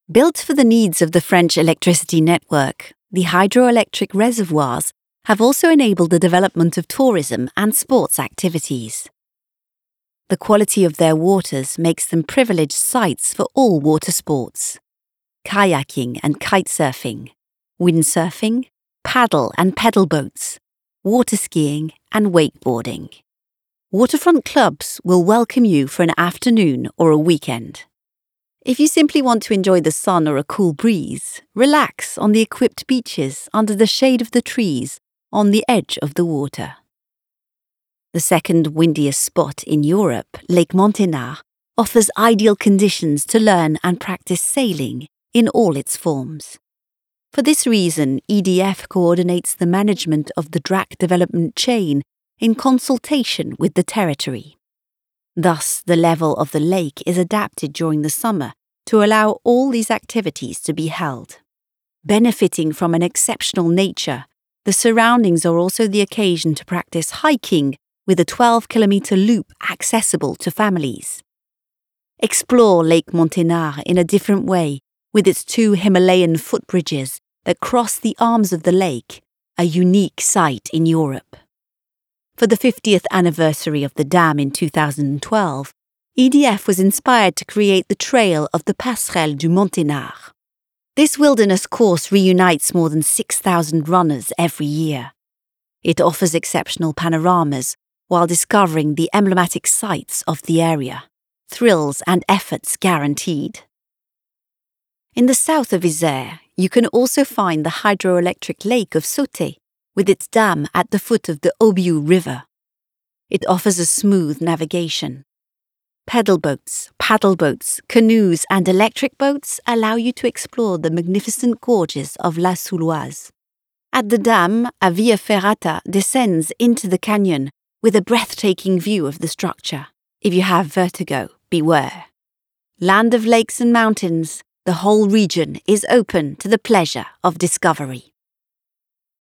Built for the needs of the French electricity network, the hydroelectric reservoirs have also enabled the development of tourism and sports activities. The quality of their waters makes them privileged sites for all water sports: kayaking and kitesurfing, windsurfing, paddle and pedal boats, water skiing and wakeboarding. Waterfront clubs will welcome you for an afternoon or a weekend. If you simply want to enjoy the sun or a cool breeze, relax on the equipped beaches under the shade of the trees on the edge of the water. The second windiest spot in Europe, Lake Monténard, offers ideal conditions to learn and practice sailing in all its forms. For this reason, EDF coordinates the management of the DRAC development chain in consultation with the territory. Thus, the level of the lake is adapted during the summer to allow all these activities to be held. Benefiting from an exceptional nature, the surroundings are also the occasion to practice hiking with a 12-kilometre loop accessible to families. Explore Lake Monténard in a different way with its 2 Himalayan footbridges that cross the arms of the lake, a unique sight in Europe. For the 50th anniversary of the dam in 2012, EDF was inspired to create the Trail of the Passerelle du Monténard. This wilderness course reunites more than 6,000 runners every year. It offers exceptional panoramas while discovering the emblematic sights of the area. Thrills and efforts guaranteed. In the south of Isère, you can also find the hydroelectric lake of Sauté, with its dam at the foot of the Aubiou River. It offers a smooth navigation. Pedal boats, paddle boats, canoes and electric boats allow you to explore the magnificent gorges of La Souloise. At the dam, a via ferrata descends into the canyon with a breathtaking view of the structure. If you have vertigo, beware. Land of lakes and mountains, the whole region is open to the pleasure of discovery.